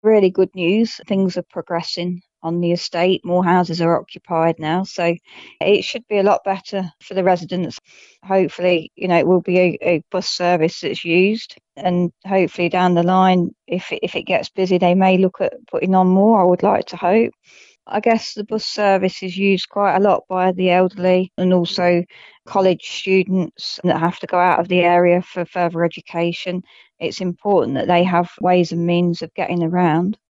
Really good news. Things are progressing on the estate. More houses are occupied now, so it should be a lot better for the residents. Hopefully, it will be a bus service that's used, and hopefully down the line, if it gets busy, they may look at putting on more. I would like to hope. I guess the bus service is used quite a lot by the elderly and also college students that have to go out of the area for further education. It's important that they have ways and means of getting around.